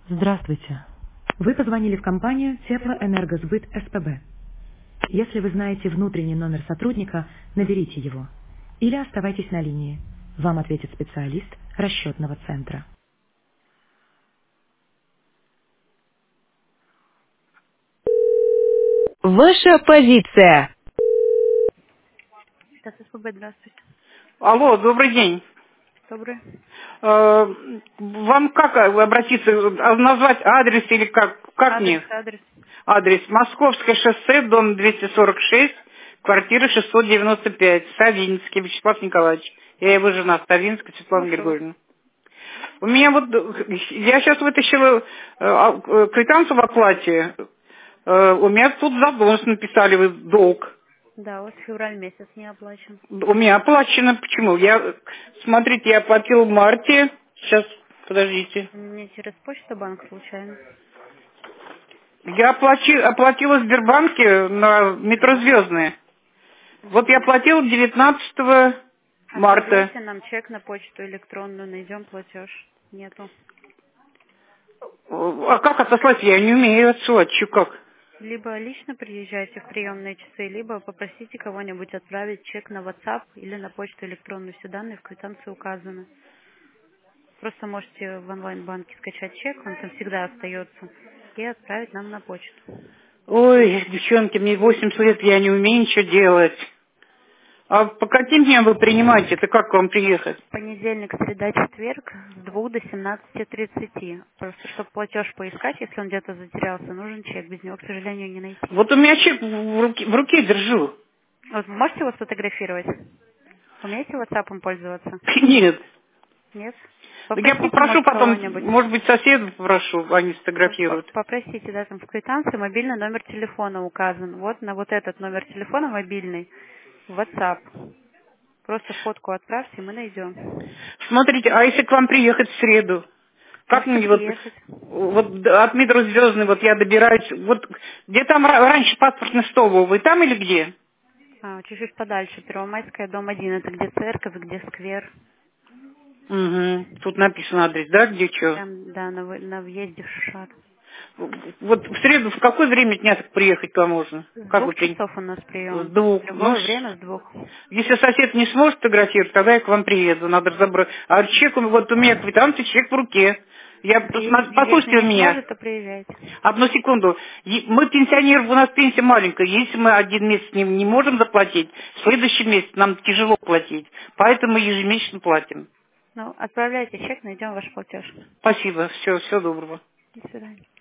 Здравствуйте. Вы позвонили в компанию Теплоэнергосбыт СПБ. Если вы знаете внутренний номер сотрудника, наберите его. Или оставайтесь на линии. Вам ответит специалист расчетного центра. Ваша позиция. Так, СПБ, здравствуйте. Алло, добрый день. Добрый. Вам как обратиться, назвать адрес или как Адрес, мне? адрес. Адрес Московское шоссе, дом 246, квартира 695, Савинский Вячеслав Николаевич. Я его жена, Савинская Светлана Слушаю вас. Григорьевна. У меня вот, я сейчас вытащила квитанцию в оплате. У меня тут задонос написали, вы долг. Да, у вас февраль месяц не оплачен. У меня оплачено. Почему? Смотрите, я оплатила в марте. Сейчас, подождите. Не через почту банк случайно? Я оплатила в Сбербанке на метро Да. Звездное. Вот я Ага. оплатила 19 марта. Отправляйте нам чек на почту электронную, найдем платеж. Нету. А как отослать? Я не умею отсылать. Чё как? Либо лично приезжайте в приемные часы, либо попросите кого-нибудь отправить чек на WhatsApp или на почту электронную. Все данные в квитанции указаны. Просто можете в онлайн-банке скачать чек, он там всегда остается, и отправить нам на почту. Ой, девчонки, мне 80 лет, я не умею ничего делать. А по каким дням вы принимаете? Это как к вам приехать? Понедельник, среда, четверг с 2 до 17:30. Просто чтобы платеж поискать, если он где-то затерялся, нужен чек. Без него, к сожалению, не найти. Вот у меня чек в руке держу. Вот можете его сфотографировать? Умеете WhatsApp пользоваться? Нет. Нет? Так я Попросите, попрошу может, потом, кого-нибудь. может быть, соседов попрошу, они сфотографируют. Попросите, да, там в квитанции мобильный номер телефона указан. Вот на вот этот номер телефона мобильный в WhatsApp. Просто фотку отправьте, и мы найдем. Смотрите, а если к вам приехать в среду? Как Можете мне приехать. вот от метро Звездный, вот я добираюсь, вот где там раньше паспортный стол был, вы там или где? Чуть-чуть подальше. Первомайская, дом 1. Это где церковь, где сквер. Угу. Тут написан адрес, да, где что? Прям, да, на въезде в Шишат. Вот в среду в какое время дня так приехать к вам можно? С Как вы 2 часов у нас С прием. двух. Любое время с 2. Если сосед не сможет фотографировать, тогда я к вам приеду, надо разобрать. А чек, вот у меня квитанция, чек в руке. Если Послушайте не меня. сможет, то приезжайте. Одну секунду. Мы пенсионеры, у нас пенсия маленькая. Если мы один месяц не можем заплатить, в следующий месяц нам тяжело платить. Поэтому мы ежемесячно платим. Ну, отправляйте чек, найдем ваш платеж. Спасибо. Всего доброго. До свидания.